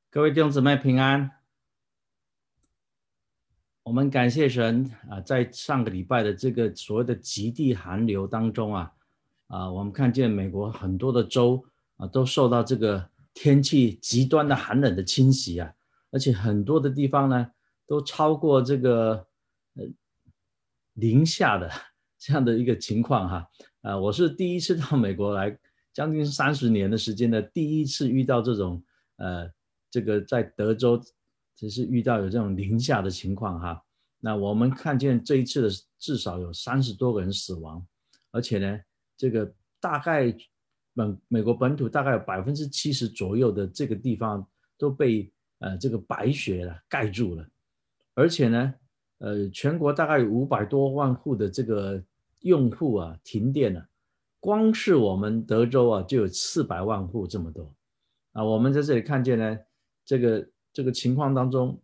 各位弟兄姊妹平安，我们感谢神在上个礼拜的这个所谓的极地寒流当中我们看见美国很多的州都受到这个天气极端的寒冷的侵袭而且很多的地方呢都超过这个零下的这样的一个情况我是第一次到美国来，将近30年的时间呢，第一次遇到这种这个在德州只是遇到有这种零下的情况那我们看见这一次的至少有30多个人死亡，而且呢，这个大概美国本土大概有70%左右的这个地方都被这个白雪盖住了，而且呢，全国大概有500多万户的这个用户停电了，光是我们德州就有400万户这么多我们在这里看见呢，这个情况当中，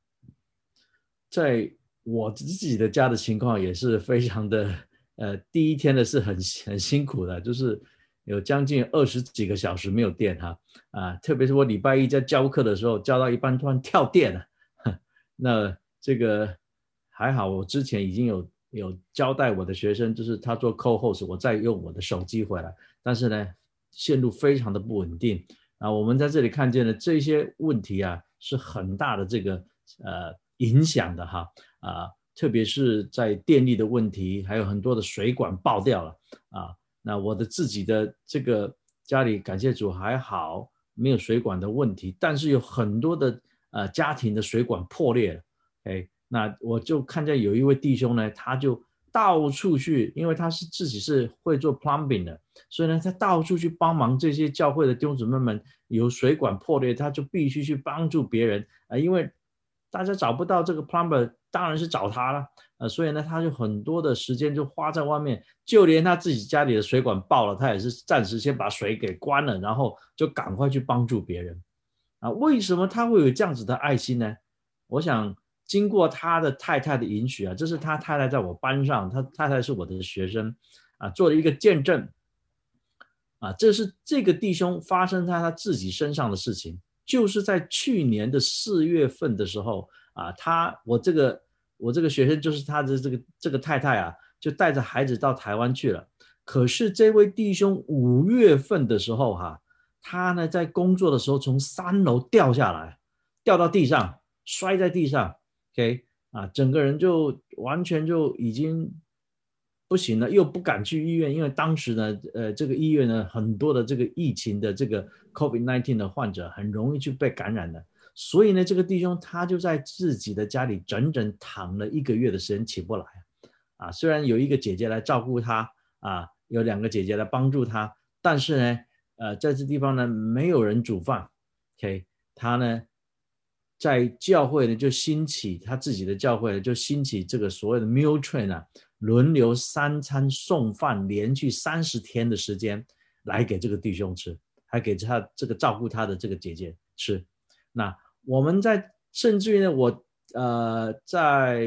在我自己的家的情况也是非常的第一天的是很辛苦的，就是有将近20几个小时没有电特别是我礼拜一在教课的时候，教到一半突然跳电了，那这个还好，我之前已经有交代我的学生，就是他做 co-host， 我再用我的手机回来，但是呢，线路非常的不稳定我们在这里看见了这些问题是很大的这个影响的特别是在电力的问题，还有很多的水管爆掉了那我的自己的这个家里感谢主还好，没有水管的问题，但是有很多的家庭的水管破裂了那我就看见有一位弟兄呢，他就到处去，因为他是自己是会做 plumbing 的，所以呢，他到处去帮忙这些教会的弟兄姊妹们有水管破裂，他就必须去帮助别人因为大家找不到这个 plumber， 当然是找他了所以呢，他就很多的时间就花在外面，就连他自己家里的水管爆了，他也是暂时先把水给关了，然后就赶快去帮助别人为什么他会有这样子的爱心呢？我想经过他的太太的允许这是他太太在我班上，他太太是我的学生做了一个见证这是这个弟兄发生在他自己身上的事情，就是在去年的4月份的时候我这个学生就是他的这个太太就带着孩子到台湾去了，可是这位弟兄5月份的时候他呢在工作的时候从3楼掉下来，掉到地上，摔在地上，OK 整个人就完全就已经不行了，又不敢去医院，因为当时呢，这个医院呢很多的这个疫情的这个 COVID-19 的患者很容易去被感染的，所以呢，这个弟兄他就在自己的家里整整躺了1个月的时间起不来虽然有一个姐姐来照顾他有2个姐姐来帮助他，但是呢，在这地方呢没有人煮饭 ，OK， 他呢在教会呢就兴起他自己的教会呢就兴起这个所谓的 meal train轮流3餐送饭，连续30天的时间来给这个弟兄吃，还给他这个照顾他的这个姐姐吃。那我们甚至于呢，我在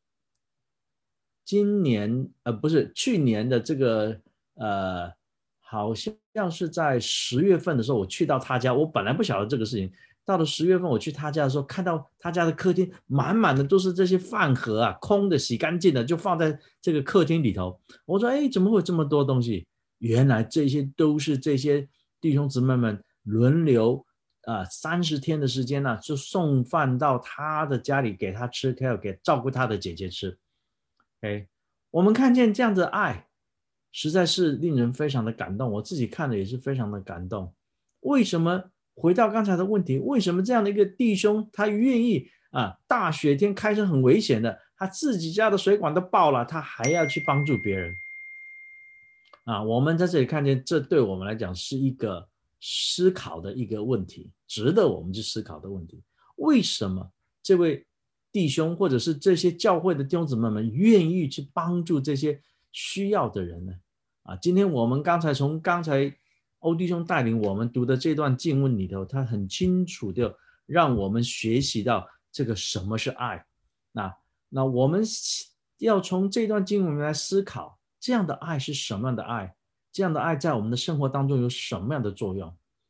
今年不是去年的这个好像是在10月份的时候，我去到他家，我本来不晓得这个事情。到了10月份，我去他家的时候，看到他家的客厅满满的都是这些饭盒空的、洗干净的，就放在这个客厅里头。我说：“哎，怎么会有这么多东西？”原来这些都是这些弟兄姊妹们轮流30天的时间就送饭到他的家里给他吃，还有给照顾他的姐姐吃。OK， 我们看见这样的爱，实在是令人非常的感动。我自己看了也是非常的感动。为什么？回到刚才的问题，为什么这样的一个弟兄他愿意大雪天开车很危险的，他自己家的水管都爆了，他还要去帮助别人我们在这里看见，这对我们来讲是一个思考的一个问题，值得我们去思考的问题。为什么这位弟兄或者是这些教会的弟兄姊妹们愿意去帮助这些需要的人呢？今天我们从刚才欧弟兄带领我们读的这段经文里头，他很清楚的让我们学习到这个什么是爱。那我们要从这段经文来思考，这样的爱是什么样的爱？这样的爱在我们的生活当中有什么样的作用？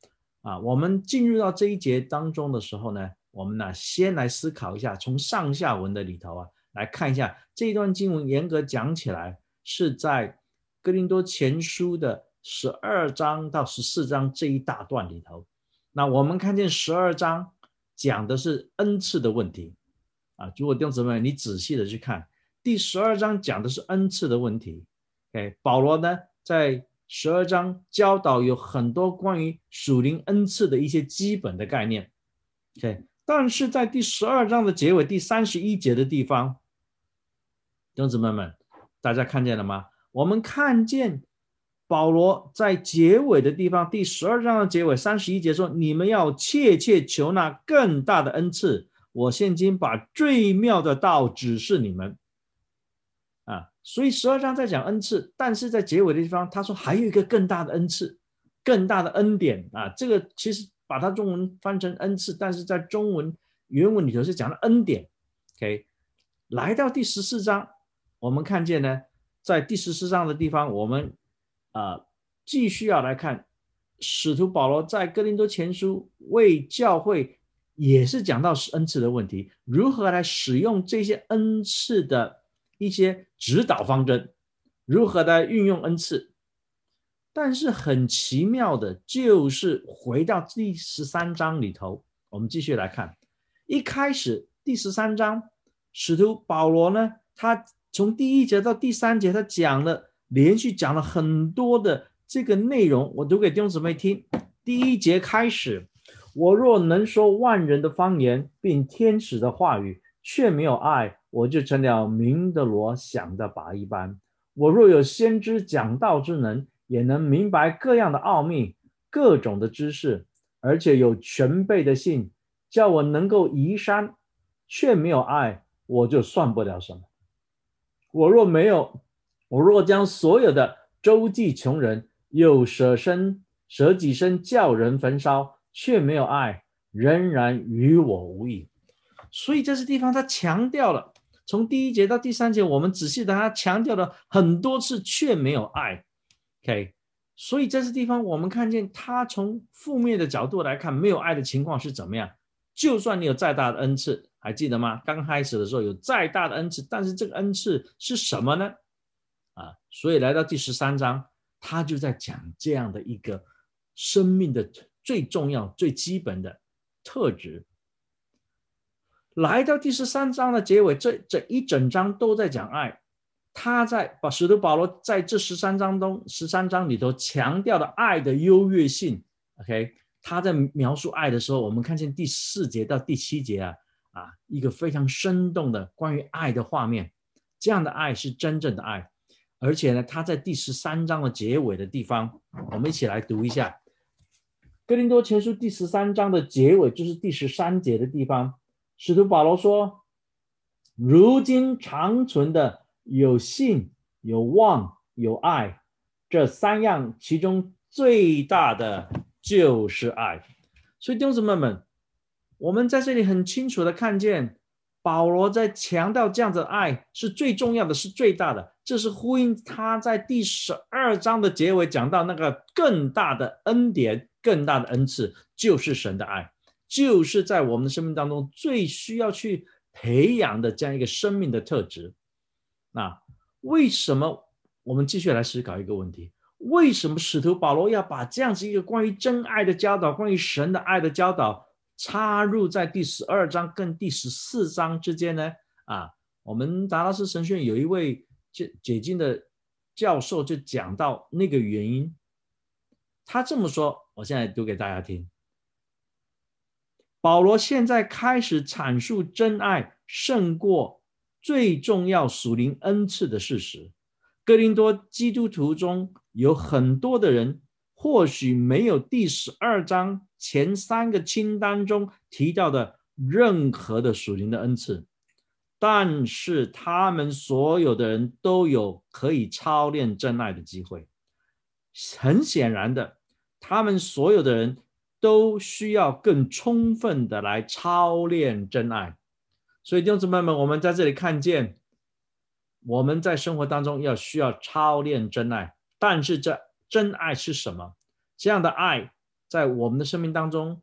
我们进入到这一节当中的时候呢，我们呢先来思考一下，从上下文的里头来看一下这一段经文，严格讲起来是在哥林多前书的12章到14章这一大段里头。那我们看见12章讲的是恩赐的问题如果弟兄姊妹你仔细的去看，第12章讲的是恩赐的问题。保罗呢在12章教导有很多关于属灵恩赐的一些基本的概念。但是在第12章的结尾第31节的地方，弟兄姊妹们，大家看见了吗？我们看见保罗在结尾的地方，第12章的结尾31节说，你们要切切求那更大的恩赐，我现今把最妙的道指示你们。所以12章在讲恩赐，但是在结尾的地方他说还有一个更大的恩赐，更大的恩典这个其实把它中文翻成恩赐，但是在中文原文里头是讲的恩典。来到第14章，我们看见呢，在第14章的地方，我们继续要来看使徒保罗在哥林多前书为教会也是讲到恩赐的问题，如何来使用这些恩赐的一些指导方针，如何来运用恩赐。但是很奇妙的就是回到第13章里头，我们继续来看，一开始第13章使徒保罗呢，他从第1节到第3节，他连续讲了很多的这个内容，我读给弟兄姊妹听。第1节开始，我若能说万人的方言，并天使的话语，却没有爱，我就成了鸣的锣，响的钹一般。我若有先知讲道之能，也能明白各样的奥秘，各种的知识，而且有全备的信，叫我能够移山，却没有爱，我就算不了什么。我若将所有的周济穷人，又舍己身叫人焚烧，却没有爱，仍然与我无益。所以这些地方他强调了，从第1节到第3节，我们仔细的他强调了很多次，却没有爱。所以这些地方我们看见他从负面的角度来看，没有爱的情况是怎么样。就算你有再大的恩赐，还记得吗？刚开始的时候有再大的恩赐，但是这个恩赐是什么呢？所以来到第13章，他就在讲这样的一个生命的最重要最基本的特质。来到第13章的结尾，这一整章都在讲爱。使徒保罗在这13章里头强调了爱的优越性。他在描述爱的时候，我们看见第4节到第7节一个非常生动的关于爱的画面。这样的爱是真正的爱。而且呢，他在第13章的结尾的地方，我们一起来读一下哥林多前书第13章的结尾，就是第13节的地方。使徒保罗说，如今长存的有信，有望，有爱，这3样其中最大的就是爱。所以弟兄姊妹们，我们在这里很清楚的看见保罗在强调这样的爱是最重要的，是最大的。这是呼应他在第12章的结尾讲到那个更大的恩典，更大的恩赐，就是神的爱，就是在我们的生命当中最需要去培养的这样一个生命的特质。那为什么我们继续来思考一个问题，为什么使徒保罗要把这样子一个关于真爱的教导，关于神的爱的教导插入在第12章跟第14章之间呢？我们达拉斯神学院有一位解经的教授就讲到那个原因，他这么说，我现在读给大家听。保罗现在开始阐述真爱胜过最重要属灵恩赐的事实。哥林多基督徒中有很多的人或许没有第12章前3个清单中提到的任何的属灵的恩赐，但是他们所有的人都有可以操练真爱的机会。很显然的，他们所有的人都需要更充分的来操练真爱。所以弟兄姊妹们，我们在这里看见我们在生活当中需要操练真爱。但是这真爱是什么？这样的爱在我们的生命当中，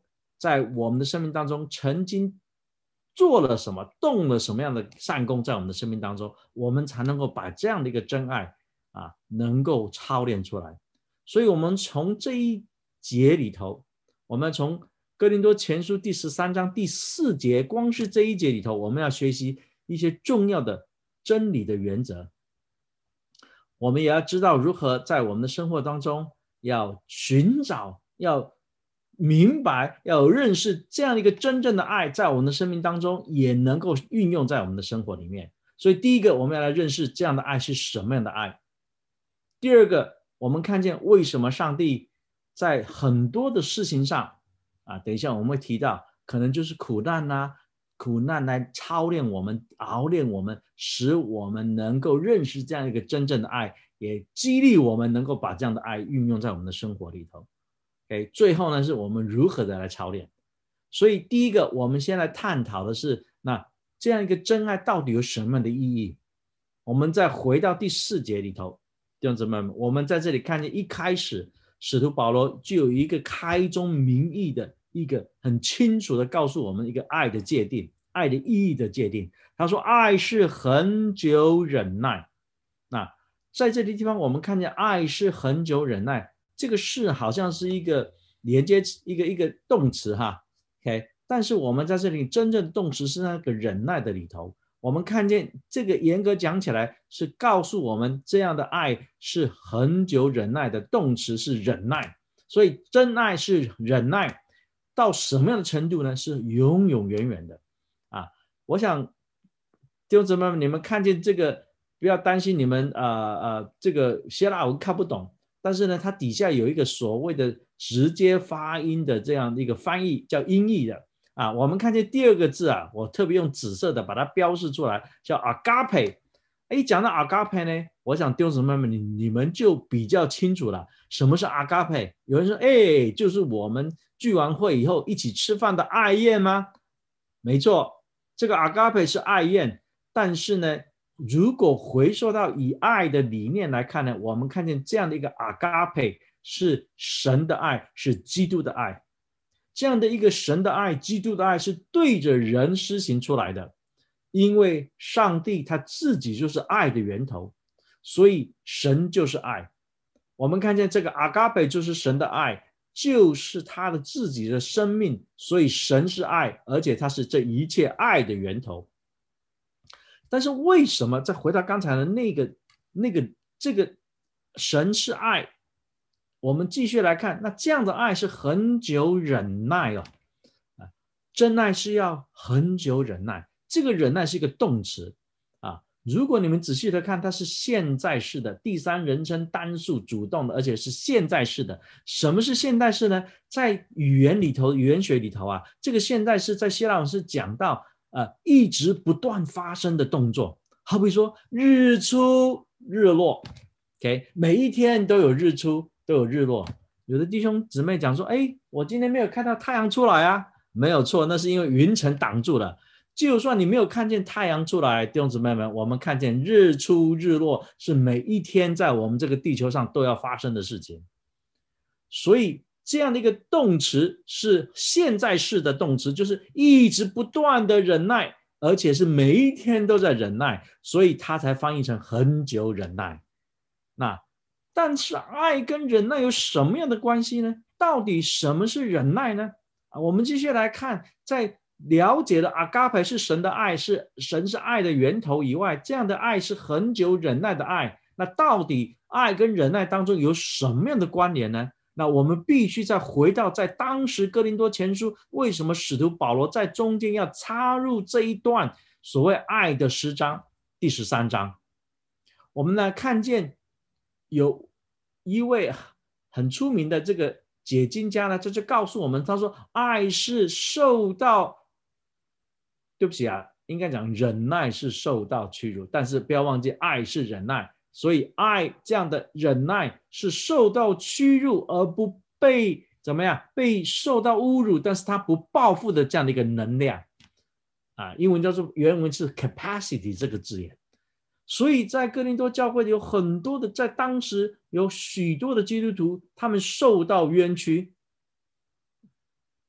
曾经做了什么，动了什么样的善功在我们的生命当中，我们才能够把这样的一个真爱能够操练出来。所以我们从这一节里头，我们从哥林多前书第13章第4节，光是这一节里头，我们要学习一些重要的真理的原则。我们也要知道如何在我们的生活当中要寻找，要明白，要认识这样一个真正的爱在我们的生命当中也能够运用在我们的生活里面。所以第一个，我们要来认识这样的爱是什么样的爱。第二个，我们看见为什么上帝在很多的事情上等一下我们会提到，可能就是苦难来操练我们，熬练我们，使我们能够认识这样一个真正的爱，也激励我们能够把这样的爱运用在我们的生活里头。最后呢，是我们如何的来操练。所以第一个，我们先来探讨的是，那这样一个真爱到底有什么样的意义。我们再回到第4节里头，弟兄姊妹们，我们在这里看见一开始使徒保罗就有一个开宗明义的一个很清楚的告诉我们一个爱的界定，爱的意义的界定。他说爱是恒久忍耐。那在这个地方我们看见爱是恒久忍耐，这个是好像是一个连接一个动词但是我们在这里真正的动词是那个忍耐的里头，我们看见这个严格讲起来是告诉我们这样的爱是恒久忍耐的，动词是忍耐。所以真爱是忍耐到什么样的程度呢？是永永远远的我想弟兄姊妹们，你们看见这个不要担心你们这个希腊文看不懂，但是呢它底下有一个所谓的直接发音的这样的一个翻译，叫音译的我们看见第2个字我特别用紫色的把它标示出来，叫 agape。讲到 agape 呢，我想弟兄姊妹们你们就比较清楚了，什么是 agape。 有人说就是我们聚完会以后一起吃饭的爱宴吗？没错，这个 agape 是爱宴，但是呢如果回溯到以爱的理念来看呢，我们看见这样的一个 agape 是神的爱，是基督的爱。这样的一个神的爱，基督的爱是对着人施行出来的，因为上帝他自己就是爱的源头，所以神就是爱。我们看见这个 agape 就是神的爱，就是他的自己的生命，所以神是爱，而且他是这一切爱的源头。但是为什么再回到刚才的这个神是爱，我们继续来看，那这样的爱是恒久忍耐真爱是要恒久忍耐，这个忍耐是一个动词如果你们仔细的看，它是现在式的，第3人称单数主动的，而且是现在式的。什么是现在式呢？在语言里头，语言学里头这个现在式在希腊文是讲到一直不断发生的动作，好比说日出日落每一天都有日出都有日落。有的弟兄姊妹讲说我今天没有看到太阳出来没有错，那是因为云层挡住了。就算你没有看见太阳出来，弟兄姊妹们，我们看见日出日落是每一天在我们这个地球上都要发生的事情。所以这样的一个动词是现在式的动词，就是一直不断的忍耐，而且是每一天都在忍耐，所以它才翻译成恒久忍耐。但是爱跟忍耐有什么样的关系呢？到底什么是忍耐呢？我们继续来看，在了解了 agape 是神的爱，是神是爱的源头以外，这样的爱是恒久忍耐的爱。那到底爱跟忍耐当中有什么样的关联呢？那我们必须再回到在当时哥林多前书，为什么使徒保罗在中间要插入这一段所谓爱的诗章第13章。我们来看见有一位很出名的这个解经家呢，这就告诉我们，他说爱是受到，对不起应该讲忍耐是受到屈辱，但是不要忘记爱是忍耐，所以爱这样的忍耐是受到屈辱而不被怎么样被受到侮辱，但是他不报复的这样的一个能量英文叫做原文是 capacity 这个字眼。所以在哥林多教会有很多的，在当时有许多的基督徒，他们受到冤屈，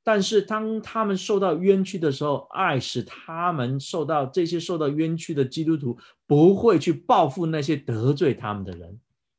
但是当他们受到冤屈的时候，爱使他们这些受到冤屈的基督徒不会去报复那些得罪他们的人，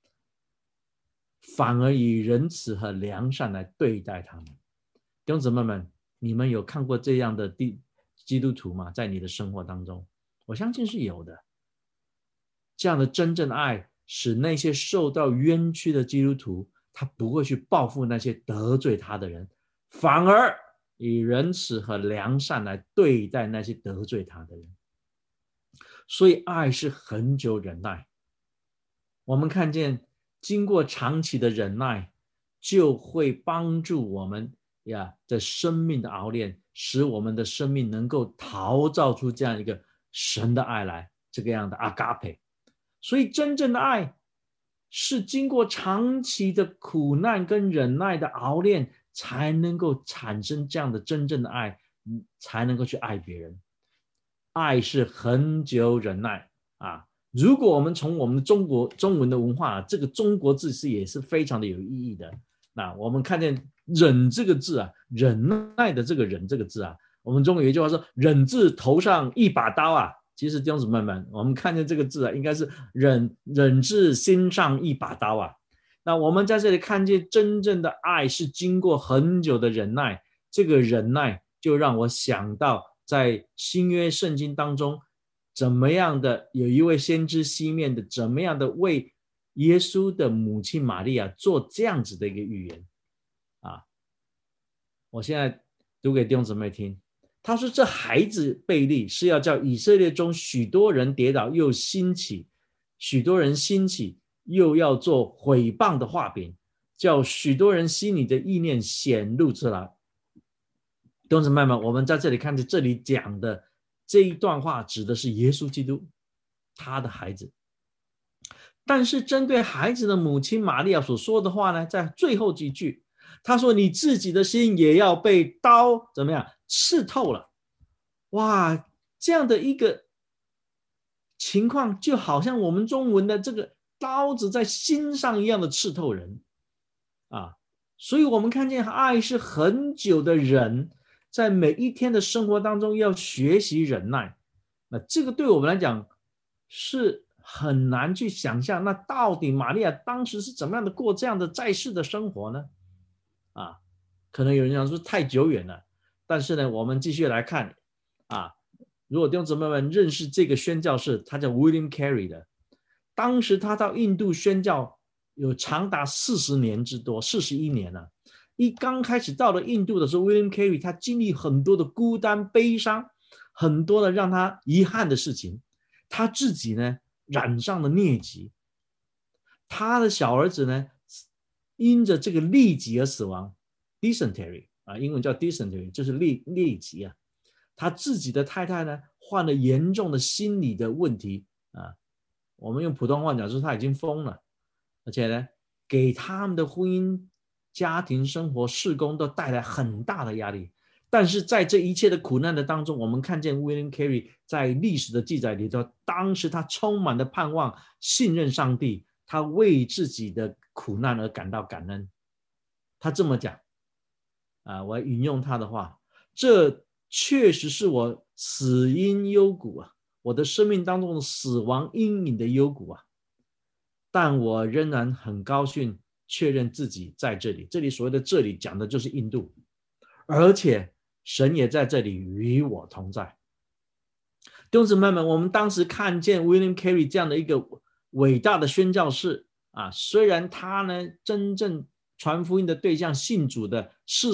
反而以仁慈和良善来对待他们。弟兄姊妹们，你们有看过这样的基督徒吗？在你的生活当中，我相信是有的。这样的真正的爱使那些受到冤屈的基督徒，他不会去报复那些得罪他的人，反而以仁慈和良善来对待那些得罪他的人。所以爱是恒久忍耐。我们看见经过长期的忍耐，就会帮助我们的生命的熬炼，使我们的生命能够陶造出这样一个神的爱来，这个样的阿嘎培。所以真正的爱是经过长期的苦难跟忍耐的熬炼，才能够产生这样的真正的爱，才能够去爱别人。爱是恒久忍耐啊！如果我们从我们的中文的文化，这个中国字是也是非常的有意义的。那我们看见忍这个字啊，忍耐的这个忍这个字啊，我们中国有一句话说忍字头上一把刀啊。其实弟兄姊妹们，我们看见这个字啊，应该是忍字心上一把刀啊。那我们在这里看见真正的爱是经过很久的忍耐，这个忍耐就让我想到在新约圣经当中，怎么样的有一位先知西面的怎么样的为耶稣的母亲玛利亚做这样子的一个预言啊。我现在读给弟兄姊妹听。他说这孩子悖逆是要叫以色列中许多人跌倒又兴起，许多人兴起又要做毁谤的画饼，叫许多人心里的意念显露出来。弟兄姊妹们，我们在这里看见这里讲的这一段话指的是耶稣基督，他的孩子。但是针对孩子的母亲玛利亚所说的话呢，在最后几句他说你自己的心也要被刀怎么样刺透了。哇，这样的一个情况就好像我们中文的这个刀子在心上一样的刺透人啊。所以我们看见爱是很久的忍，在每一天的生活当中要学习忍耐。那这个对我们来讲是很难去想象，那到底玛利亚当时是怎么样的过这样的在世的生活呢？啊，可能有人讲说太久远了，但是呢，我们继续来看啊。如果弟兄姊妹们认识这个宣教士，他叫 William Carey 的，当时他到印度宣教有长达40年之多，41年了。一刚开始到了印度的时候 ，William Carey 他经历很多的孤单、悲伤，很多的让他遗憾的事情。他自己呢染上了疟疾，他的小儿子呢因着这个痢疾而死亡 ，dysentery 啊，英文叫 dysentery， 就是痢疾啊。他自己的太太呢患了严重的心理的问题啊，我们用普通话讲说他已经疯了，而且呢给他们的婚姻、家庭生活、事工都带来很大的压力。但是在这一切的苦难的当中，我们看见 William Carey 在历史的记载里头，当时他充满了盼望，信任上帝，他为自己的苦难而感到感恩。他这么讲啊，我引用他的话，这确实是我死因幽谷啊，我的生命当中的死亡阴影的幽谷啊，但我仍然很高兴确认自己在这里。这里所谓的这里讲的就是印度，而且神也在这里与我同在。弟兄姊妹们，我们当时看见 William Carey 这样的一个伟大的宣教士啊，虽然他呢真正传福音的对象信主的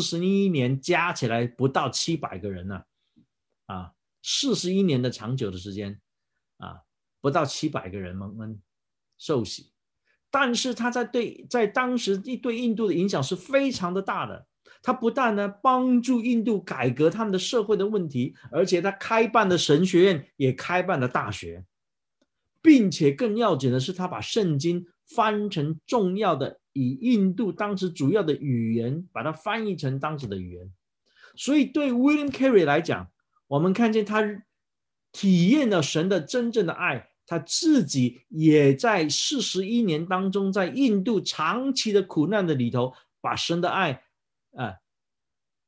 41年加起来不到700个人呢啊，41年的长久的时间啊，不到700个人们受洗，但是他在当时对印度的影响是非常的大的。他不但呢帮助印度改革他们的社会的问题，而且他开办了神学院，也开办了大学，并且更要紧的是，他把圣经翻成重要的以印度当时主要的语言，把它翻译成当时的语言。所以对 William Carey 来讲，我们看见他体验了神的真正的爱，他自己也在41年当中，在印度长期的苦难的里头，把神的爱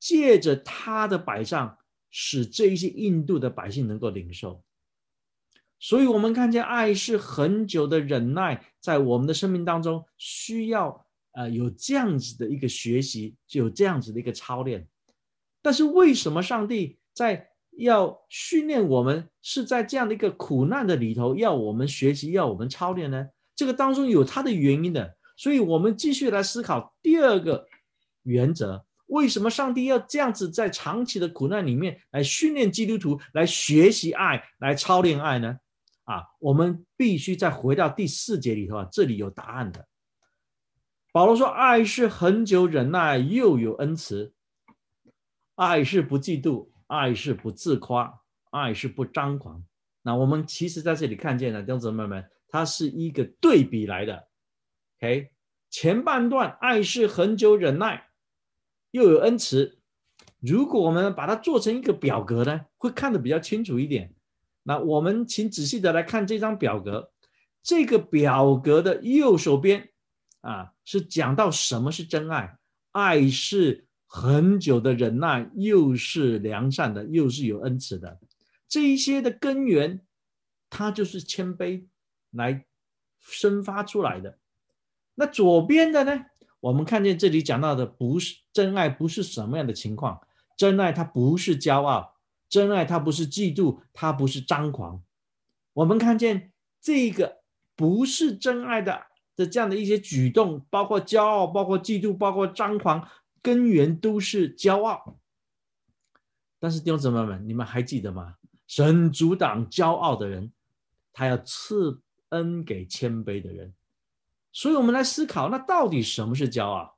借着他的摆上，使这一些印度的百姓能够领受。所以我们看见爱是恒久的忍耐，在我们的生命当中需要有这样子的一个学习，就有这样子的一个操练。但是为什么上帝在要训练我们，是在这样的一个苦难的里头要我们学习，要我们操练呢？这个当中有它的原因的。所以我们继续来思考第二个原则，为什么上帝要这样子在长期的苦难里面来训练基督徒，来学习爱，来操练爱呢？我们必须再回到第4节里头这里有答案的。保罗说，爱是恒久忍耐，又有恩慈，爱是不嫉妒，爱是不自夸，爱是不张狂。那我们其实在这里看见了，弟兄姊妹们，它是一个对比来的。OK， 前半段爱是恒久忍耐，又有恩慈。如果我们把它做成一个表格呢，会看得比较清楚一点。那我们请仔细的来看这张表格，这个表格的右手边是讲到什么是真爱。爱是很久的忍耐，又是良善的，又是有恩慈的。这一些的根源，它就是谦卑来生发出来的。那左边的呢，我们看见这里讲到的不是真爱，不是什么样的情况？真爱它不是骄傲，真爱它不是嫉妒，它不是张狂。我们看见这个不是真爱的这样的一些举动，包括骄傲，包括嫉妒，包括张狂，根源都是骄傲。但是弟兄姊妹们，你们还记得吗？神阻挡骄傲的人，他要赐恩给谦卑的人。所以我们来思考，那到底什么是骄傲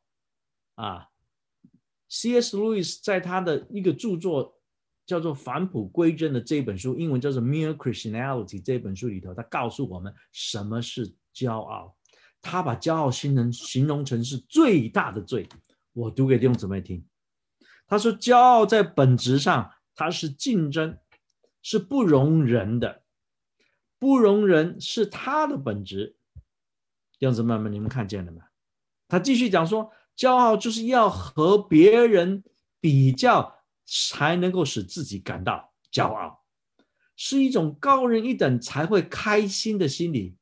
？C.S. Lewis 在他的一个著作叫做《返璞归真》的这本书，英文叫做《Mere Christianity》这本书里头，他告诉我们什么是骄傲。他把骄傲形容成是最大的罪。我读给弟兄姊妹听。他说，骄傲在本质上它是竞争，是不容人的，不容人是他的本质。弟兄姊妹们，你们看见了吗？他继续讲说，骄傲就是要和别人比较，才能够使自己感到骄傲，是一种高人一等才会开心的心理。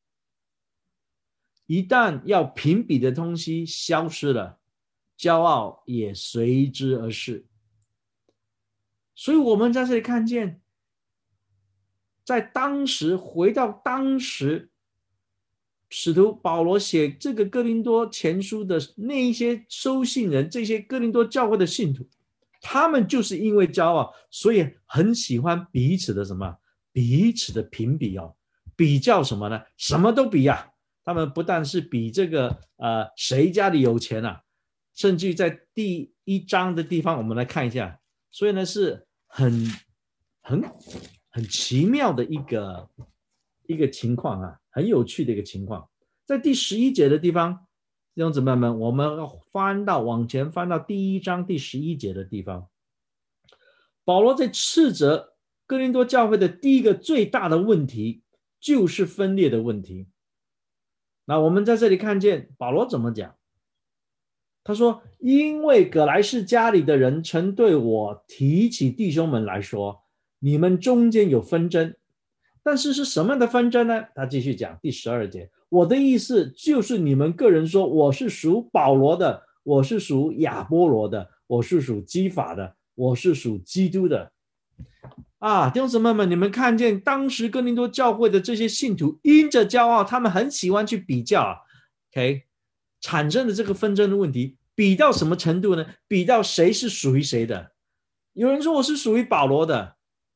一旦要评比的东西消失了，骄傲也随之而逝。所以我们在这里看见，在当时，回到当时，使徒保罗写这个哥林多前书的那一些收信人，这些哥林多教会的信徒，他们就是因为骄傲，所以很喜欢彼此的什么？彼此的评比比较什么呢？什么都比他们不但是比这个谁家里有钱甚至在第1章的地方我们来看一下。所以呢是很奇妙的一个情况很有趣的一个情况。在第11节的地方，弟兄姊妹们，我们往前翻到第1章第11节的地方，保罗在斥责哥林多教会的第一个最大的问题就是分裂的问题。那我们在这里看见保罗怎么讲。他说，因为葛莱士家里的人曾对我提起弟兄们来说，你们中间有纷争。但是是什么样的纷争呢？他继续讲第12节，我的意思就是你们个人说，我是属保罗的，我是属亚波罗的，我是属基法的，我是属基督的。弟兄姊妹们，你们看见当时哥林多教会的这些信徒因着骄傲，他们很喜欢去比较，OK， 产生的这个纷争的问题，比到什么程度呢？比到谁是属于谁的。有人说我是属于保罗的，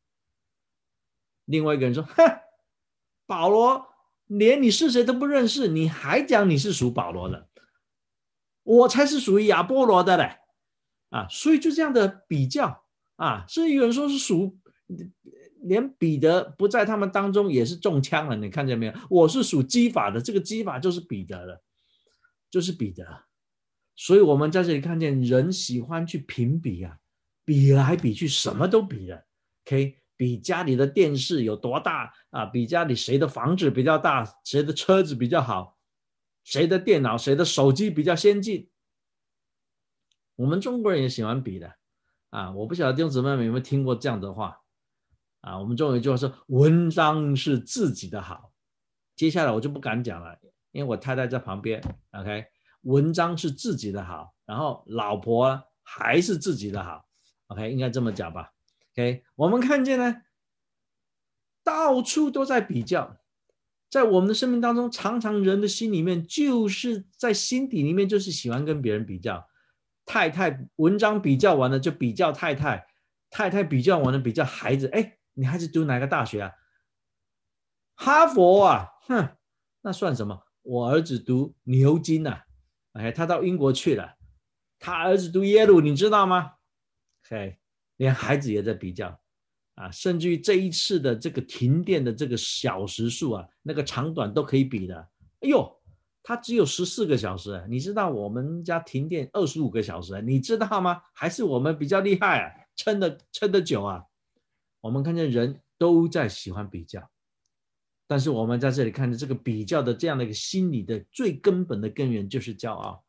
另外一个人说，保罗连你是谁都不认识，你还讲你是属保罗的，我才是属于亚波罗的嘞。所以就这样的比较甚至有人说是属，连彼得不在他们当中也是中枪了，你看见没有？我是属基法的，这个基法就是彼得了，就是彼得。所以我们在这里看见人喜欢去评比比来比去，什么都比了。OK， 比家里的电视有多大比家里谁的房子比较大，谁的车子比较好，谁的电脑谁的手机比较先进。 我们中国人也喜欢比的啊。我不晓得弟兄姊妹们有没有听过这样的话啊？我们中国有一句话说，文章是自己的好。接下来我就不敢讲了，因为我太太在旁边。OK， 文章是自己的好，然后老婆还是自己的好。OK， 应该这么讲吧。OK， 我们看见呢，到处都在比较，在我们的生命当中，常常人的心里面就是在心底里面就是喜欢跟别人比较。太太文章比较完了就比较太太，太太比较完了比较孩子。哎，你孩子读哪个大学啊？哈佛啊，哼，那算什么？我儿子读牛津啊，哎，他到英国去了。他儿子读耶鲁，你知道吗？嘿，连孩子也在比较啊，甚至于这一次的这个停电的这个小时数啊，那个长短都可以比的。哎呦，他只有14个小时，你知道我们家停电25个小时，你知道吗？还是我们比较厉害啊，撑得久啊。我们看见人都在喜欢比较，但是我们在这里看见这个比较的这样的一个心理的最根本的根源就是骄傲。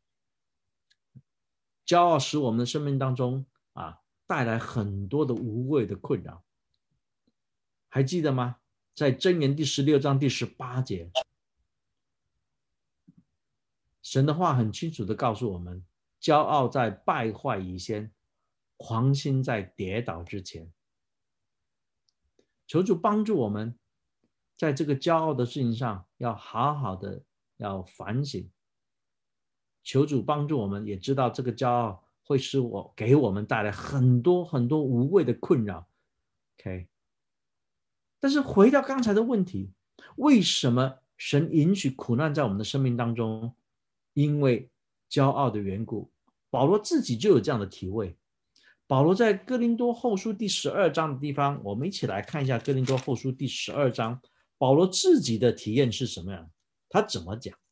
骄傲使我们的生命当中带来很多的无谓的困扰。还记得吗？在箴言第16章第18节，神的话很清楚的告诉我们，骄傲在败坏以先，狂心在跌倒之前。求主帮助我们在这个骄傲的事情上要好好的要反省。求主帮助我们，也知道这个骄傲会给我们带来很多很多无谓的困扰。OK， 但是回到刚才的问题，为什么神允许苦难在我们的生命当中？因为骄傲的缘故。保罗自己就有这样的体会。保罗在哥林多后书第12章的地方，我们一起来看一下哥林多后书第12章，保罗自己的体验是什么样？他怎么讲？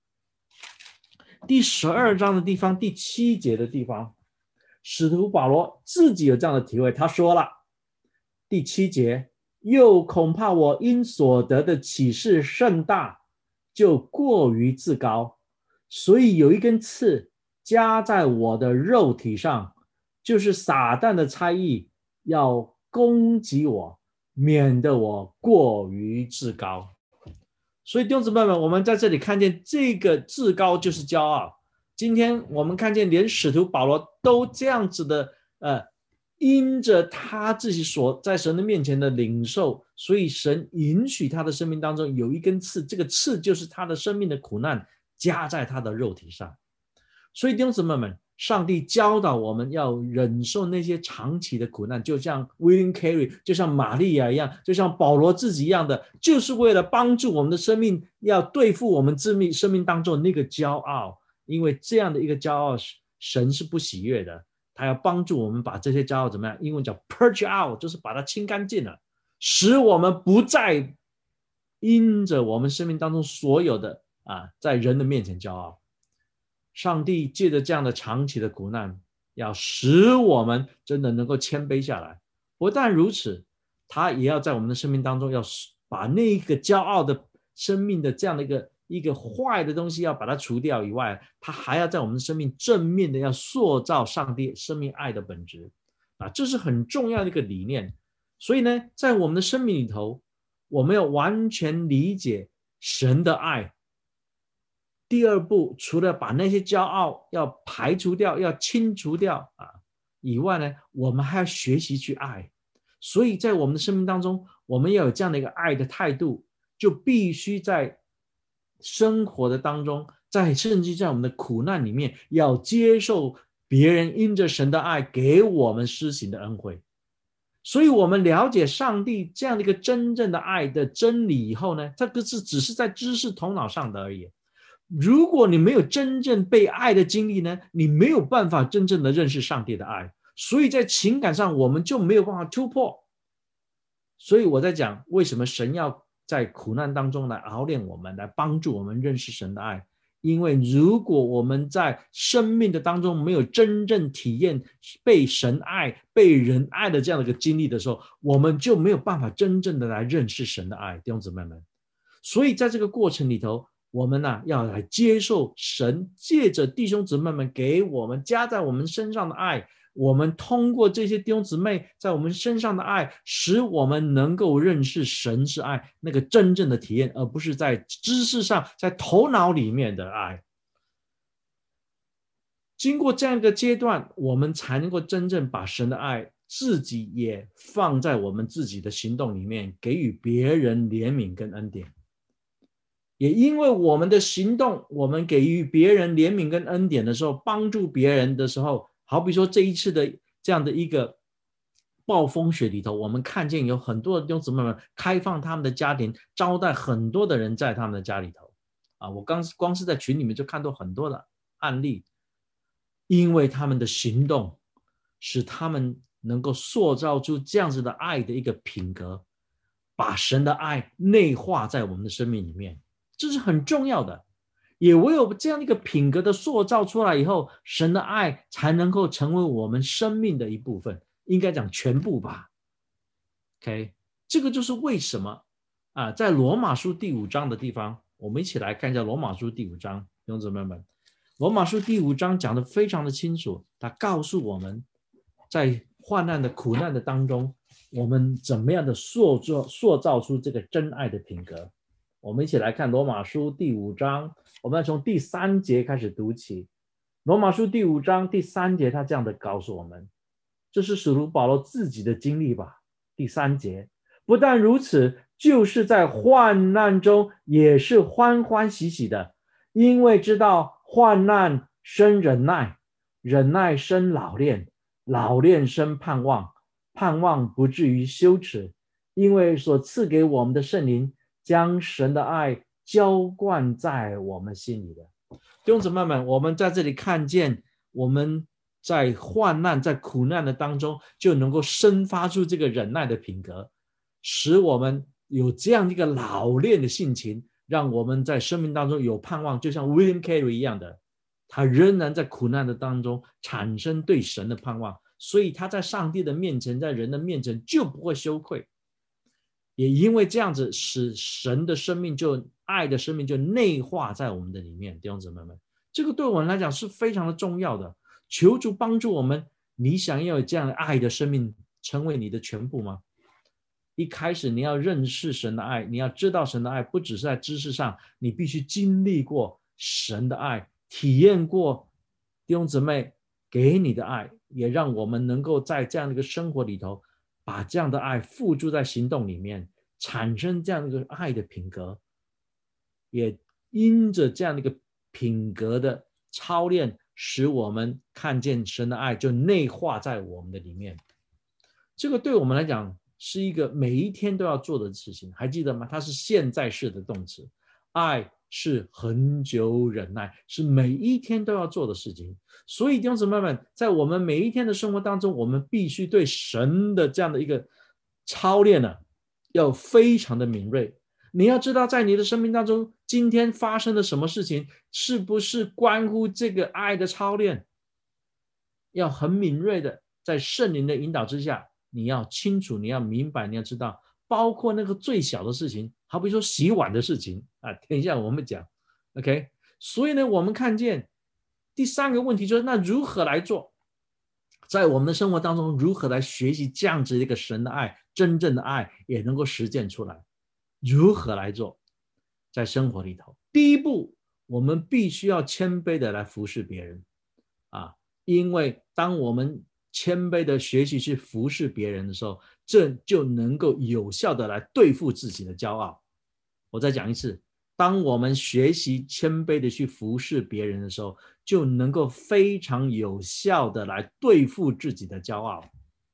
第12章的地方，第7节的地方，使徒保罗自己有这样的体会，他说了，第7节，又恐怕我因所得的启示甚大，就过于自高，所以有一根刺加在我的肉体上，就是撒旦的差役要攻击我，免得我过于自高。所以弟兄姊妹们，我们在这里看见这个自高就是骄傲。今天我们看见连使徒保罗都这样子的因着他自己所在神的面前的领受，所以神允许他的生命当中有一根刺，这个刺就是他的生命的苦难加在他的肉体上。所以弟兄姊妹们，上帝教导我们要忍受那些长期的苦难，就像 William Carey， 就像玛利亚一样，就像保罗自己一样的，就是为了帮助我们的生命，要对付我们生命当中那个骄傲。因为这样的一个骄傲，神是不喜悦的，他要帮助我们把这些骄傲怎么样？英文叫 purge out， 就是把它清干净了，使我们不再因着我们生命当中所有的在人的面前骄傲。上帝借着这样的长期的苦难，要使我们真的能够谦卑下来。不但如此，他也要在我们的生命当中，要把那个骄傲的生命的这样的一个坏的东西要把它除掉以外，他还要在我们的生命正面的要塑造上帝生命爱的本质这是很重要的一个理念。所以呢，在我们的生命里头，我们要完全理解神的爱。第二步，除了把那些骄傲要排除掉，要清除掉以外呢，我们还要学习去爱。所以在我们的生命当中，我们要有这样的一个爱的态度，就必须在生活的当中，甚至在我们的苦难里面，要接受别人因着神的爱给我们施行的恩惠。所以我们了解上帝这样的一个真正的爱的真理以后呢，这个只是在知识头脑上的而已。如果你没有真正被爱的经历呢，你没有办法真正的认识上帝的爱，所以在情感上我们就没有办法突破。所以我在讲为什么神要在苦难当中来熬炼我们，来帮助我们认识神的爱。因为如果我们在生命的当中没有真正体验被神爱、被人爱的这样的一个经历的时候，我们就没有办法真正的来认识神的爱，弟兄姊妹们。所以在这个过程里头， 我们要来接受神借着弟兄姊妹们给我们加在我们身上的爱，我们通过这些弟兄姊妹在我们身上的爱，使我们能够认识神是爱那个真正的体验，而不是在知识上在头脑里面的爱。经过这样一个阶段，我们才能够真正把神的爱自己也放在我们自己的行动里面，给予别人怜悯跟恩典。也因为我们的行动，我们给予别人怜悯跟恩典的时候，帮助别人的时候，好比说这一次的这样的一个暴风雪里头，我们看见有很多的弟兄姊妹们开放他们的家庭，招待很多的人在他们的家里头。我光是在群里面就看到很多的案例，因为他们的行动使他们能够塑造出这样子的爱的一个品格，把神的爱内化在我们的生命里面，这是很重要的。也唯有这样一个品格的塑造出来以后，神的爱才能够成为我们生命的一部分，应该讲全部吧。OK， 这个就是为什么在罗马书第5章的地方，我们一起来看一下罗马书第5章，弟兄姊妹们，罗马书第5章讲得非常的清楚，他告诉我们在患难的苦难的当中，我们怎么样的塑造出这个真爱的品格。我们一起来看罗马书第5章，我们要从第3节开始读起。罗马书第5章第3节，他这样的告诉我们，这是使徒保罗自己的经历吧。第3节，不但如此，就是在患难中也是欢欢喜喜的，因为知道患难生忍耐，忍耐生老练，老练生盼望，盼望不至于羞耻，因为所赐给我们的圣灵将神的爱浇灌在我们心里的。弟兄姊妹们，我们在这里看见，我们在患难在苦难的当中就能够生发出这个忍耐的品格，使我们有这样一个老练的性情，让我们在生命当中有盼望，就像 William Carey 一样的，他仍然在苦难的当中产生对神的盼望，所以他在上帝的面前，在人的面前就不会羞愧。也因为这样子，使神的生命爱的生命就内化在我们的里面。弟兄姊妹们，这个对我们来讲是非常的重要的。求主帮助我们，你想要有这样的爱的生命成为你的全部吗？一开始你要认识神的爱，你要知道神的爱不只是在知识上，你必须经历过神的爱，体验过弟兄姊妹给你的爱，也让我们能够在这样的一个生活里头把这样的爱付诸在行动里面，产生这样的一个爱的品格，也因着这样的一个品格的操练，使我们看见神的爱就内化在我们的里面。这个对我们来讲是一个每一天都要做的事情，还记得吗？它是现在式的动词，爱是恒久忍耐，是每一天都要做的事情。所以弟兄姊妹们，在我们每一天的生活当中，我们必须对神的这样的一个操练要非常的敏锐。你要知道在你的生命当中今天发生了什么事情，是不是关乎这个爱的操练，要很敏锐的在圣灵的引导之下，你要清楚，你要明白，你要知道，包括那个最小的事情，好比说洗碗的事情等一下我们讲 OK。 所以呢，我们看见第3个问题就是那如何来做，在我们的生活当中如何来学习这样子一个神的爱，真正的爱也能够实践出来，如何来做？在生活里头，第一步我们必须要谦卑的来服侍别人因为当我们谦卑的学习去服侍别人的时候，这就能够有效的来对付自己的骄傲。我再讲一次，当我们学习谦卑的去服侍别人的时候，就能够非常有效的来对付自己的骄傲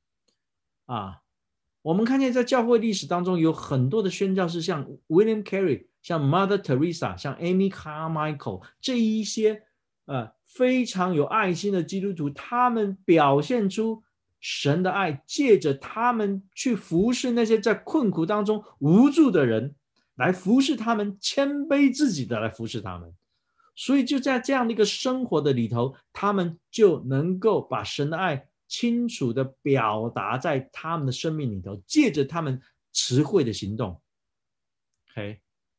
我们看见在教会历史当中有很多的宣教士，像 William Carey， 像 Mother Teresa， 像 Amy Carmichael， 这一些非常有爱心的基督徒，他们表现出神的爱，借着他们去服侍那些在困苦当中无助的人，来服侍他们，谦卑自己的来服侍他们。所以就在这样的一个生活的里头，他们就能够把神的爱清楚的表达在他们的生命里头，借着他们词汇的行动。OK，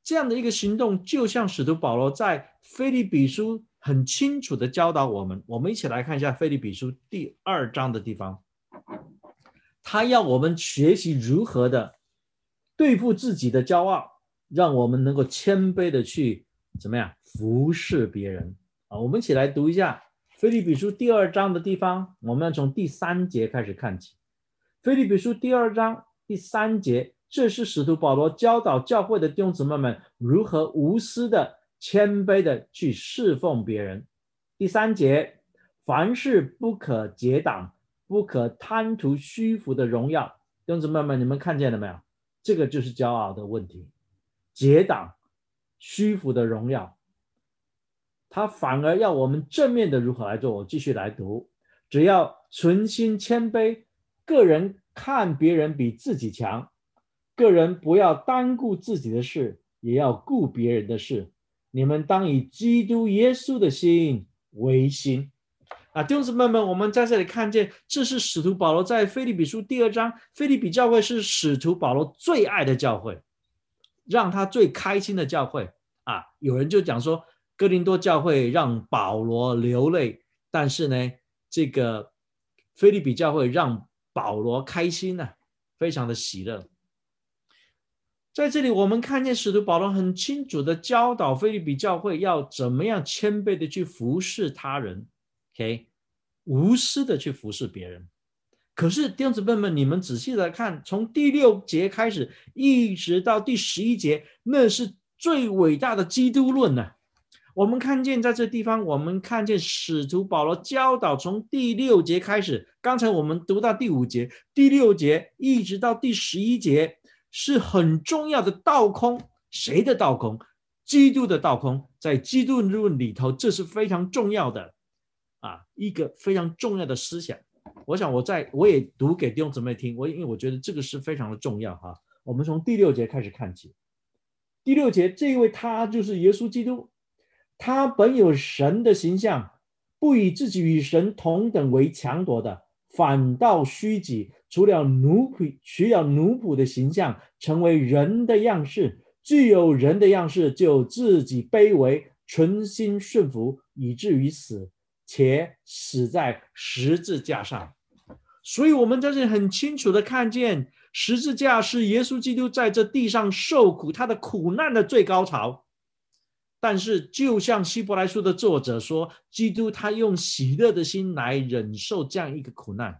这样的一个行动，就像使徒保罗在腓立比书很清楚的教导我们。我们一起来看一下腓立比书第2章的地方，他要我们学习如何的对付自己的骄傲，让我们能够谦卑的去怎么样服侍别人。我们一起来读一下腓立比书第2章的地方，我们要从第3节开始看起。腓立比书第2章第3节，这是使徒保罗教导教会的弟兄姊妹们如何无私的谦卑的去侍奉别人。第3节，凡事不可结党，不可贪图虚浮的荣耀。弟兄姊妹们，你们看见了没有？这个就是骄傲的问题，结党虚浮的荣耀，他反而要我们正面的如何来做。我继续来读，只要存心谦卑，个人看别人比自己强，个人不要单顾自己的事，也要顾别人的事。你们当以基督耶稣的心为心。弟兄姊妹们，我们在这里看见，这是使徒保罗在腓立比书第2章，腓立比教会是使徒保罗最爱的教会，让他最开心的教会。有人就讲说，哥林多教会让保罗流泪，但是呢，这个腓立比教会让保罗开心非常的喜乐。在这里我们看见使徒保罗很清楚的教导腓立比教会要怎么样谦卑的去服侍他人，无私的去服侍别人。可是弟兄姊妹们，你们仔细的看，从第6节开始一直到第11节，那是最伟大的基督论我们看见在这地方，我们看见使徒保罗教导从第6节开始，刚才我们读到第5节，第6节一直到第11节是很重要的道空。谁的道空？基督的道空。在基督论里头，这是非常重要的一个非常重要的思想。我想我也读给弟兄姊妹听，因为我觉得这个是非常的重要我们从第6节开始看起。第6节，这一位他就是耶稣基督，他本有神的形象，不以自己与神同等为强夺的，反倒虚己，取了奴仆的形象，成为人的样式。具有人的样式，就自己卑微，存心顺服，以至于死，且死在十字架上。所以我们在这里很清楚的看见，十字架是耶稣基督在这地上受苦，他的苦难的最高潮。但是就像希伯来书的作者说，基督他用喜乐的心来忍受这样一个苦难。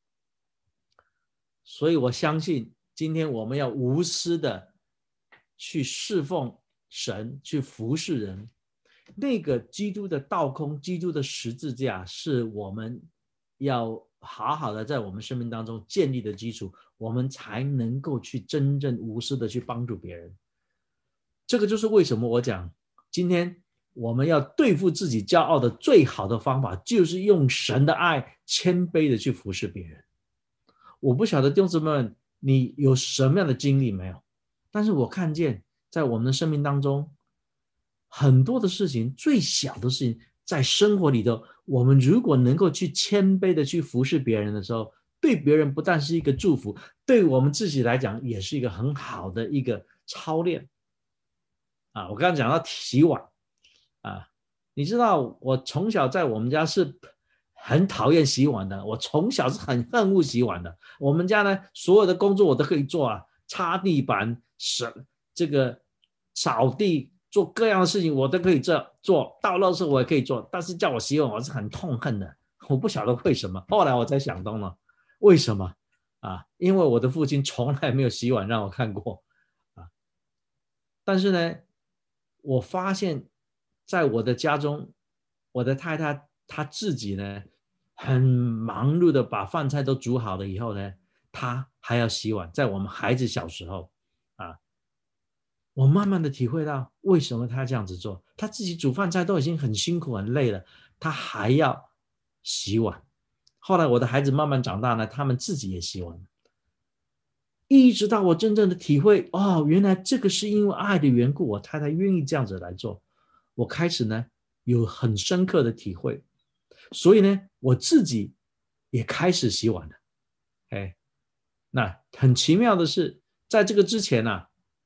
所以我相信今天我们要无私的去侍奉神，去服侍人。那个基督的道空，基督的十字架是我们要好好的在我们生命当中建立的基础，我们才能够去真正无私的去帮助别人。这个就是为什么我讲今天我们要对付自己骄傲的最好的方法，就是用神的爱谦卑的去服侍别人。我不晓得弟兄姊妹们你有什么样的经历没有，但是我看见在我们的生命当中很多的事情，最小的事情，在生活里头，我们如果能够去谦卑的去服侍别人的时候，对别人不但是一个祝福，对我们自己来讲也是一个很好的一个操练我刚刚讲到洗碗你知道我从小在我们家是很讨厌洗碗的，我从小是很恨恶洗碗的。我们家呢，所有的工作我都可以做擦地板、这个扫地，做各样的事情我都可以做，倒垃圾我也可以做，但是叫我洗碗我是很痛恨的。我不晓得为什么，后来我才想通了为什么因为我的父亲从来没有洗碗让我看过但是呢，我发现在我的家中，我的太太她自己呢很忙碌的把饭菜都煮好了以后呢，她还要洗碗。在我们孩子小时候我慢慢的体会到为什么她这样子做。她自己煮饭菜都已经很辛苦很累了，她还要洗碗。后来我的孩子慢慢长大呢，他们自己也洗碗。一直到我真正的体会原来这个是因为爱的缘故，我太太愿意这样子来做，我开始呢有很深刻的体会。所以呢我自己也开始洗碗了那很奇妙的是，在这个之前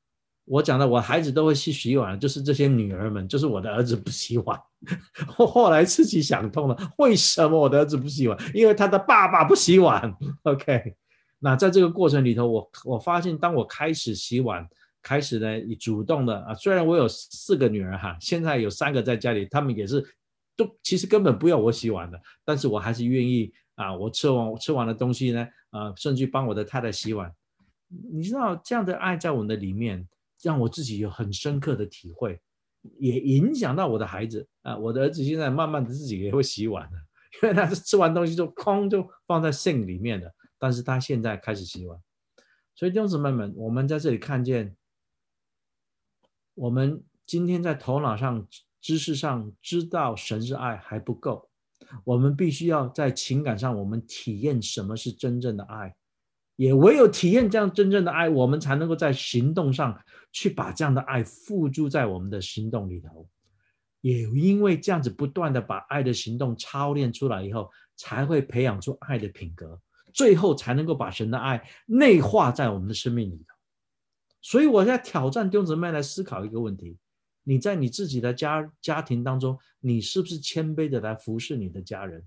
我讲的我孩子都会去洗碗，就是这些女儿们，就是我的儿子不洗碗。我后来自己想通了，为什么我的儿子不洗碗？因为他的爸爸不洗碗。OK， 那在这个过程里头，我发现当我开始洗碗，开始呢主动的啊，虽然我有4个女儿哈，现在有3个在家里，她们也是都其实根本不要我洗碗的，但是我还是愿意啊，我吃完的东西呢，甚至帮我的太太洗碗。你知道这样的爱在我们的里面，让我自己有很深刻的体会，也影响到我的孩子啊。我的儿子现在慢慢的自己也会洗碗了，因为他是吃完东西就哐就放在 sink 里面的，但是他现在开始洗碗。所以弟兄姊妹们，我们在这里看见，我们今天在头脑上、知识上知道神是爱还不够，我们必须要在情感上，我们体验什么是真正的爱。也唯有体验这样真正的爱，我们才能够在行动上去把这样的爱付诸在我们的行动里头。也因为这样子不断的把爱的行动操练出来以后，才会培养出爱的品格，最后才能够把神的爱内化在我们的生命里头。所以我在挑战弟兄姊妹来思考一个问题：你在你自己的家庭当中，你是不是谦卑的来服侍你的家人？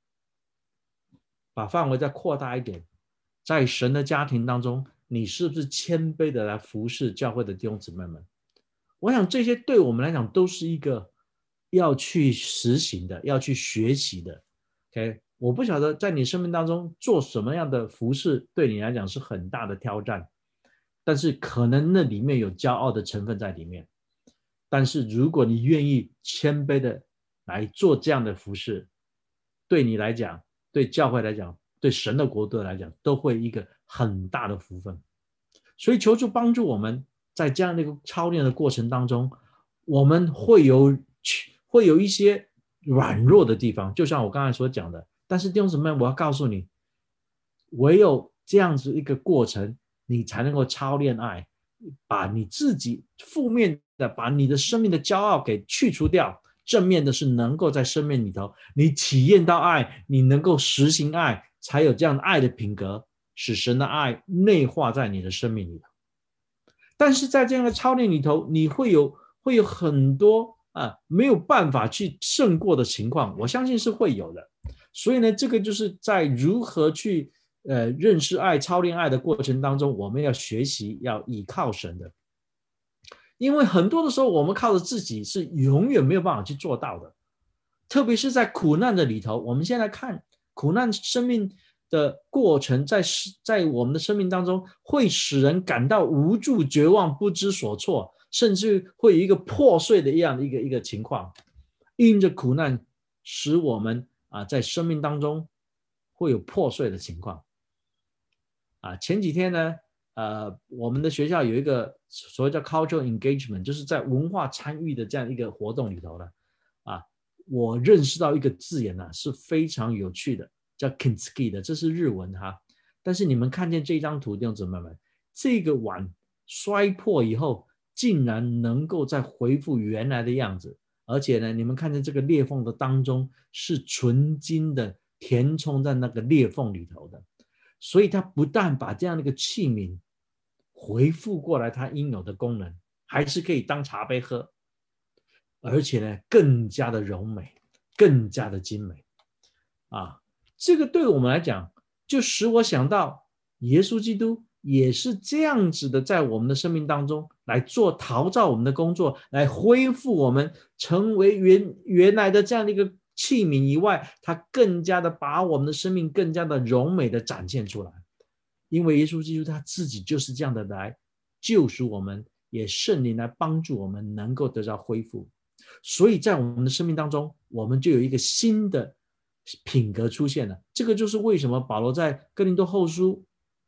把范围再扩大一点，在神的家庭当中，你是不是谦卑的来服侍教会的弟兄姊妹们？我想这些对我们来讲都是一个要去实行的，要去学习的。OK， 我不晓得在你生命当中做什么样的服侍对你来讲是很大的挑战，但是可能那里面有骄傲的成分在里面。但是如果你愿意谦卑的来做这样的服侍，对你来讲，对教会来讲，对神的国度来讲，都会一个很大的福分。所以求主帮助我们在这样的一个操练的过程当中，我们会有一些软弱的地方，就像我刚才所讲的。但是弟兄姊妹，我要告诉你，唯有这样子一个过程，你才能够操练爱，把你自己负面的，把你的生命的骄傲给去除掉，正面的是能够在生命里头你体验到爱，你能够实行爱，才有这样的爱的品格，使神的爱内化在你的生命里头。但是在这样的操练里头，你会有很多没有办法去胜过的情况，我相信是会有的。所以呢，这个就是在如何去认识爱、操练爱的过程当中，我们要学习要倚靠神的。因为很多的时候我们靠着自己是永远没有办法去做到的，特别是在苦难的里头。我们先来看苦难生命的过程，在我们的生命当中会使人感到无助、绝望、不知所措，甚至会有一个破碎的一样的一个情况。因着苦难使我们在生命当中会有破碎的情况。前几天呢我们的学校有一个所谓叫 cultural engagement， 就是在文化参与的这样一个活动里头呢我认识到一个字眼是非常有趣的，叫 kintsugi 的，这是日文哈。但是你们看见这张图，弟兄姊妹们，这个碗摔破以后竟然能够再恢复原来的样子，而且呢，你们看见这个裂缝的当中是纯金的填充在那个裂缝里头的，所以它不但把这样的一个器皿回复过来它应有的功能，还是可以当茶杯喝，而且呢更加的柔美，更加的精美这个对我们来讲就使我想到耶稣基督也是这样子的，在我们的生命当中来做陶造我们的工作，来恢复我们成为原来的这样的一个器皿以外，他更加的把我们的生命更加的柔美的展现出来。因为耶稣基督他自己就是这样的来救赎我们，也圣灵来帮助我们能够得到恢复。所以在我们的生命当中，我们就有一个新的品格出现了。这个就是为什么保罗在哥林多后书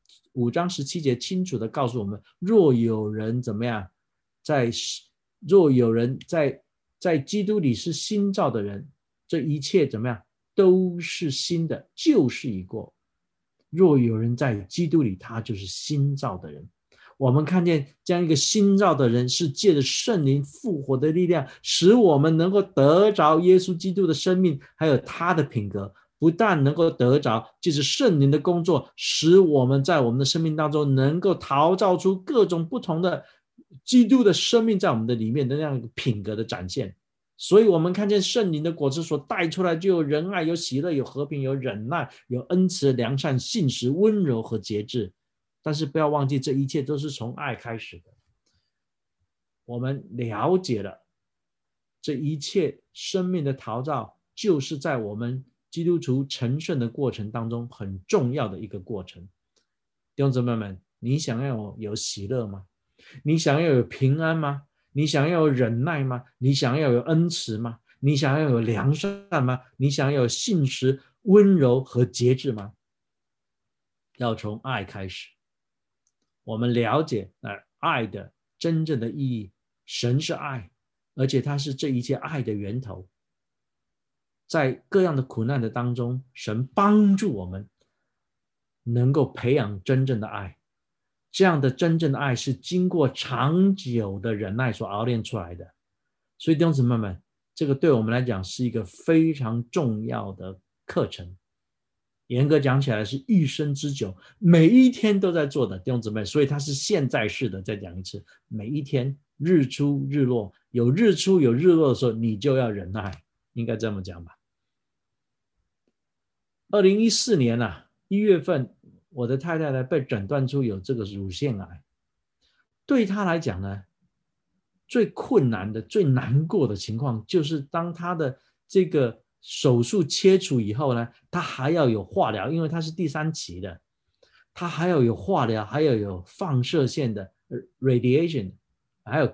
5章17节清楚的告诉我们，若有人怎么样，若有人在基督里是新造的人，这一切怎么样都是新的，旧事已过。若有人在基督里，他就是新造的人。我们看见这样一个新造的人是借着圣灵复活的力量，使我们能够得着耶稣基督的生命，还有他的品格。不但能够得着，就是圣灵的工作，使我们在我们的生命当中能够陶造出各种不同的基督的生命在我们的里面的那样一个品格的展现。所以我们看见圣灵的果子所带出来，就有仁爱，有喜乐，有和平，有忍耐，有恩慈、良善、信实、温柔和节制。但是不要忘记，这一切都是从爱开始的。我们了解了这一切生命的陶造，就是在我们基督徒成圣的过程当中很重要的一个过程。弟兄姊妹们，你想要有喜乐吗？你想要有平安吗？你想要有忍耐吗？你想要有恩慈吗？你想要有良善吗？你想要有信实、温柔和节制吗？要从爱开始。我们了解爱的真正的意义，神是爱，而且他是这一切爱的源头。在各样的苦难的当中，神帮助我们能够培养真正的爱。这样的真正的爱是经过长久的忍耐所熬炼出来的。所以弟兄姊妹们，这个对我们来讲是一个非常重要的课程。严格讲起来是一生之久，每一天都在做的，弟兄姊妹，所以它是现在式的。再讲一次，每一天日出日落，有日出有日落的时候，你就要忍耐，应该这么讲吧。2014年1月份，我的太太呢被诊断出有这个乳腺癌。对她来讲呢，最困难的、最难过的情况，就是当她的这个手术切除以后呢，她还要有化疗，因为她是第3期的，她还要有化疗，还要有放射线的 radiation， 还有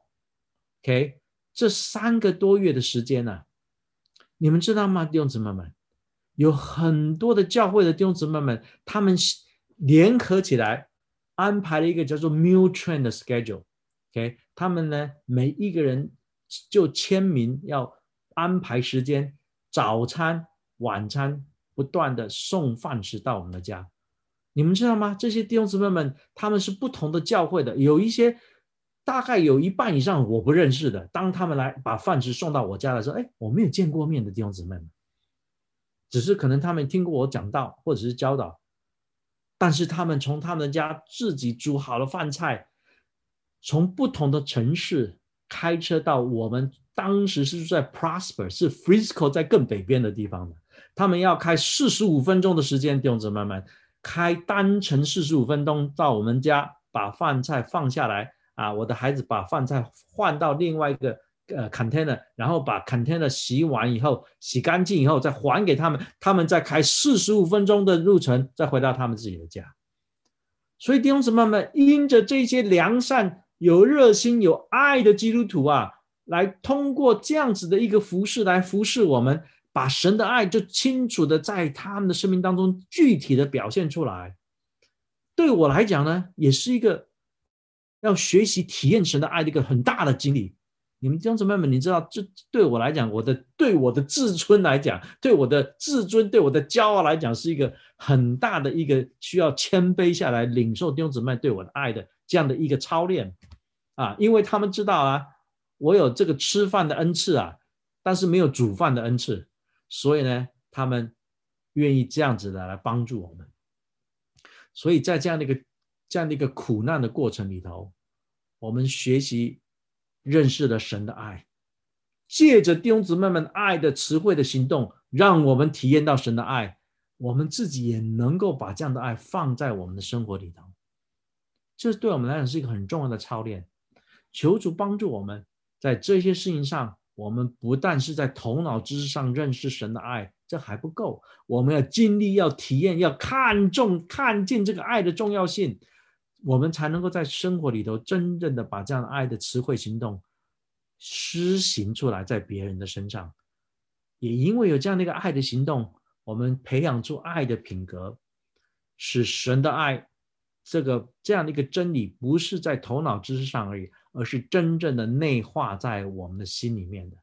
chemo。OK， 这3个多月的时间呢，你们知道吗，弟兄姊妹们？有很多的教会的弟兄姊妹们，他们联合起来安排了一个叫做 meal train 的 schedule。OK， 他们呢每一个人就签名要安排时间，早餐、晚餐不断的送饭食到我们的家。你们知道吗？这些弟兄姊妹们他们是不同的教会的，有一些大概有1半以上我不认识的。当他们来把饭食送到我家的时候，我没有见过面的弟兄姊妹们，只是可能他们听过我讲道或者是教导，但是他们从他们家自己煮好了饭菜，从不同的城市开车到我们当时是在 Prosper， 是 Frisco 在更北边的地方的，他们要开45分钟的时间，弟兄姊妹们，开单程45分钟到我们家，把饭菜放下来我的孩子把饭菜换到另外一个container， 然后把 container 洗完以后，洗干净以后再还给他们，他们再开45分钟的路程，再回到他们自己的家。所以弟兄姊妹们，因着这些良善、有热心、有爱的基督徒来通过这样子的一个服事来服事我们，把神的爱就清楚的在他们的生命当中具体的表现出来。对我来讲呢，也是一个要学习体验神的爱的一个很大的经历。你们弟兄姊妹们，你知道，这对我来讲，对我的自尊来讲，对我的自尊、对我的骄傲来讲，是一个很大的一个需要谦卑下来领受弟兄姊妹对我的爱的这样的一个操练因为他们知道我有这个吃饭的恩赐但是没有煮饭的恩赐，所以呢，他们愿意这样子的来帮助我们。所以在这样的一个苦难的过程里头，我们学习认识了神的爱，借着弟兄姊妹们爱的词汇的行动，让我们体验到神的爱，我们自己也能够把这样的爱放在我们的生活里头。这对我们来讲是一个很重要的操练。求主帮助我们在这些事情上，我们不但是在头脑知识上认识神的爱，这还不够，我们要经历，要体验，要看见这个爱的重要性，我们才能够在生活里头真正的把这样的爱的词汇行动施行出来在别人的身上。也因为有这样的一个爱的行动，我们培养出爱的品格，使神的爱这样的一个真理不是在头脑知识上而已，而是真正的内化在我们的心里面的。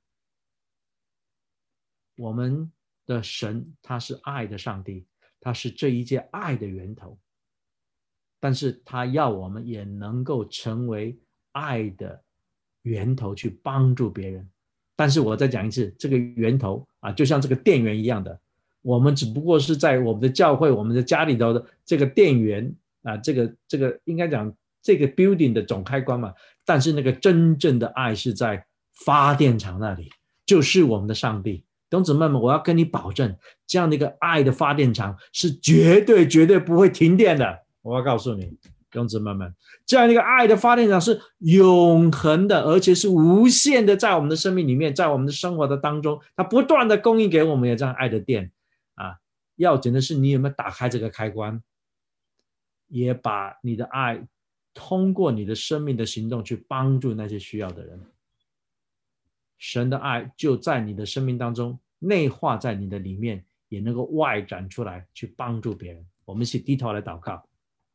我们的神他是爱的上帝，他是这一切爱的源头，但是他要我们也能够成为爱的源头去帮助别人。但是我再讲一次，这个源头就像这个电源一样的，我们只不过是在我们的教会、我们的家里头的这个电源这个应该讲这个 building 的总开关嘛，但是那个真正的爱是在发电厂那里，就是我们的上帝。弟兄姊妹们，我要跟你保证，这样的一个爱的发电厂是绝对绝对不会停电的。我要告诉你，弟兄姊妹们，这样一个爱的发电厂是永恒的，而且是无限的，在我们的生命里面，在我们的生活的当中，它不断的供应给我们有这样爱的电啊。要紧的是你有没有打开这个开关，也把你的爱通过你的生命的行动去帮助那些需要的人。神的爱就在你的生命当中内化在你的里面，也能够外展出来去帮助别人。我们一起低头来祷告。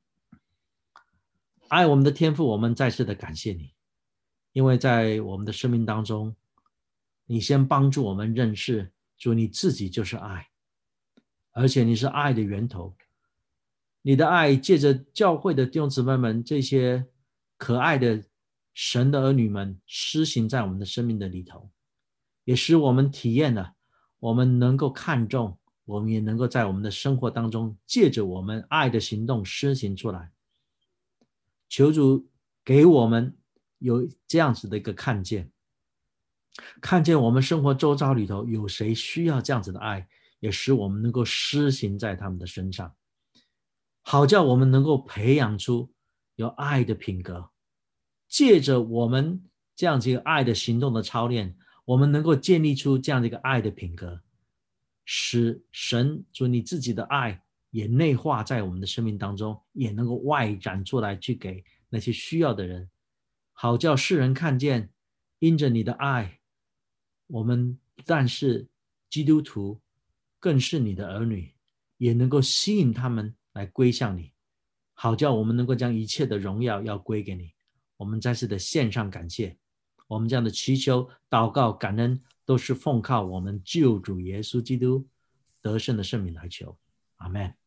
爱我们的天父，我们再次的感谢你，因为在我们的生命当中，你先帮助我们认识主，你自己就是爱，而且你是爱的源头。你的爱借着教会的弟兄姊妹们，这些可爱的神的儿女们施行在我们的生命的里头，也使我们体验了，我们能够看重，我们也能够在我们的生活当中借着我们爱的行动施行出来。求主给我们有这样子的一个看见，看见我们生活周遭里头有谁需要这样子的爱，也使我们能够施行在他们的身上，好叫我们能够培养出有爱的品格。借着我们这样子一个爱的行动的操练，我们能够建立出这样的一个爱的品格，使神主你自己的爱也内化在我们的生命当中，也能够外展出来去给那些需要的人，好叫世人看见，因着你的爱，我们不但是基督徒，更是你的儿女，也能够吸引他们来归向你，好叫我们能够将一切的荣耀要归给你。我们再次的献上感谢，我们这样的祈求祷告感恩都是奉靠我们救主耶稣基督得胜的圣名来求，阿们。